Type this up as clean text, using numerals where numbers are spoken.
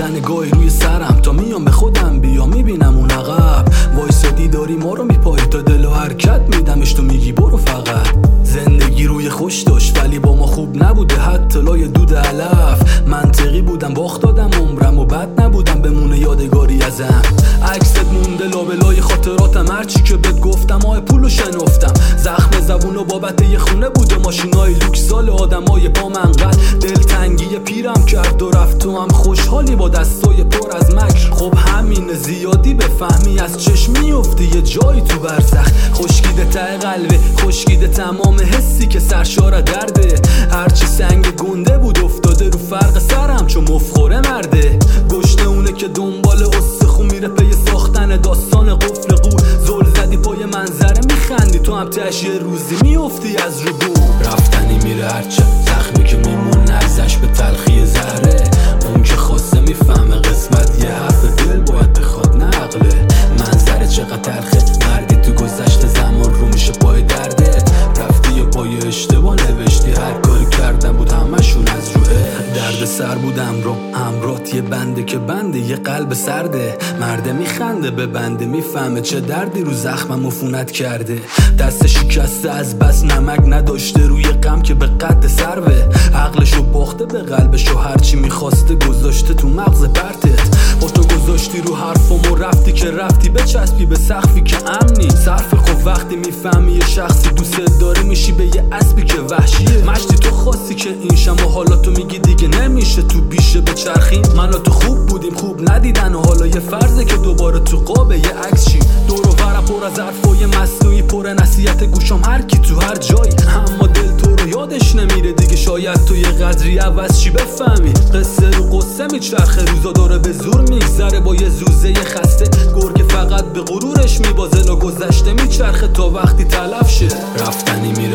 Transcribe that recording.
میزنه گاهی روی سرم تا میام به خودم بیا میبینم اون عقب وایسادی داری ما رو میپایی تا دل و حرکت میدمش تو میگی برو فقط. زندگی روی خوش داشت ولی با ما خوب نبوده حتی لای دود علف. منطقی بودم باخت دادم عمرم و بد نبودم بمونه یادگاری ازم. عکست مونده لابلای خاطراتم هرچی که بهت گفتم آه پولو شنفتم. زخم زبون و بابت یه خونه بود و ماشینای لوکس سال آدمای پا منقل. دلتنگی پیرم کرد و رفت تو هم خوشحالی با دستای پر از مکر. خب همین زیادی بفهمی از چشم میفتی یه جایی تو برزخ. خشکیده ته قلبه خشکیده تمام حسی که سرشار درده. هرچی سنگ گنده بود افتاده رو فرق سرم چون مفخوره مرده. گشنه اونه که دنبال استخون میره پی ساختن داستان قفل قو. زل زدی پای منظره میخندی تو هم تش یه روزی میفتی از رو بو. رفتنی میره هرچه زخمی که میمونه ازش به تلخی زهره. اون که خواسته میفهمه قسمت یه حرف دل باید بخواد نه عقله. منظره چقدر تلخه مردی تو گذشته زمان رو میشه پای دردت. رفتی یه پای اشتباه نوشتی هر کاری کردم بود همشون از روه. درد سر بودم رو امرات یه بنده که بنده یه قلب سرده. مرده میخنده به بنده میفهمه چه دردی رو زخمم عفونت کرده. دست شکسته از بس نمک نداشته روی غم که به قد سروه. عقلشو باخته به قلبشو هرچی میخواسته گذاشته تو مغز پرتت. با تو گذاشتی رو حرفم و رفتی که رفتی بچسبی به سقفی که امنی. صرف خب وقتی میفهمی یه شخصی دوست داری میشی به یه اسبی که وحشیه. مشتی تو خواستی که این شم و حالا تو میگی دیگه نمیشه تو بیشه به چرخی. من و تو خوب بودیم خوب ندیدن و حالا یه فرضه که دوباره تو قابه یه عکس شیم. دور و برم پر از حرفای مصنوعی پر نصیحت گوشم هر کی تو هر جایی. اما دل تو رو یادش نمیره دیگه شاید تو یه قدری عوض چی بفهمی. قصه رو قصه میچرخه روزا داره به زور میگذره با یه زوزه خسته. گرگ فقط به غرورش میبازه و گذشته میچرخه تا وقتی تلف شه. رفتنی